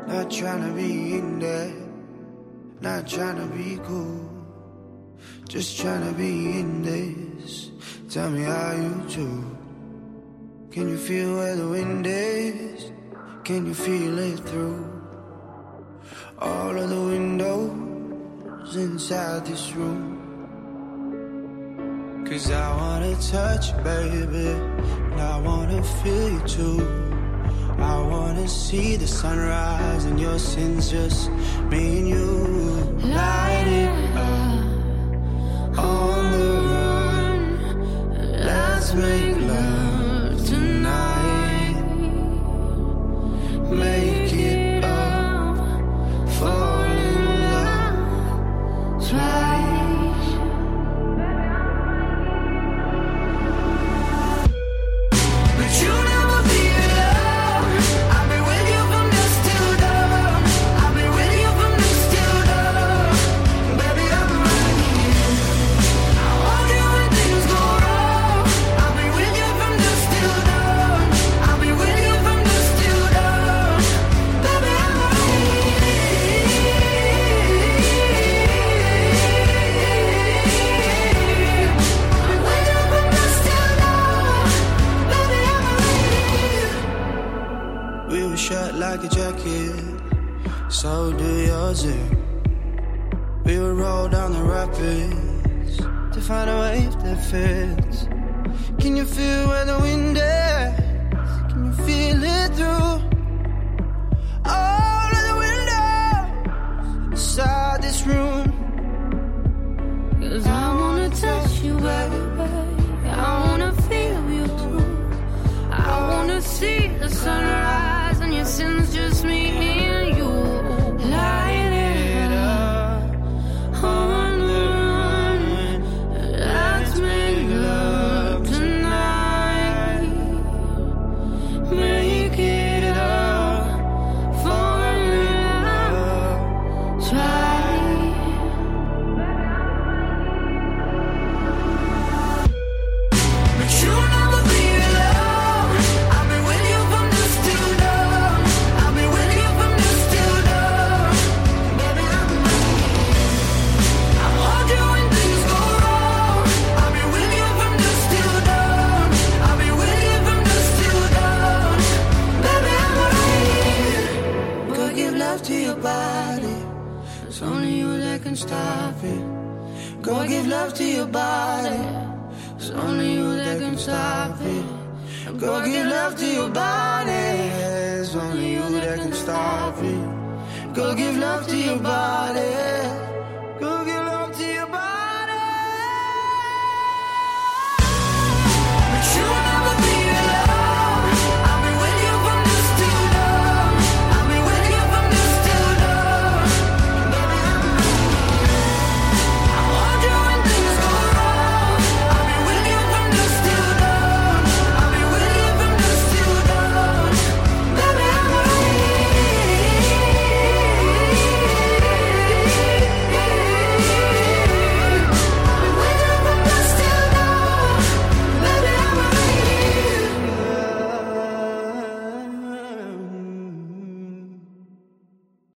Not trying to be in there, not trying to be cool, just trying to be in this. Tell me how you do. Can you feel where the wind is? Can you feel it through all of the windows inside this room? 'Cause I wanna touch you, baby, and I wanna feel you too. I wanna see the sunrise and your sins, just me and you. Light it up on the run. Let's make love tonight. Make it up, fall in love twice. Like a jacket, so do yours. We would roll down the rapids to find a wave that fits. Can you feel where the wind is? Can you feel it through all of the windows inside this room? 'Cause I wanna touch you, baby, I wanna feel you too. I wanna see the sunrise and your sins, just me and you. Light it up on the run. Let's make love tonight. Make it up, fall in love, try. But you never be alone. I've been with you from dusk till dawn. I've been with you from dusk till dawn. Baby, I'm I'll hold you when things go wrong. I've been with you from dusk till dawn. I've been with you from dusk till dawn. Baby, I'm right. Go give love to your body. It's only you that can stop it. Go give love to your body. It's only you that can stop it. Go give love to your body. It's only you that can stop it. Go give love to your body.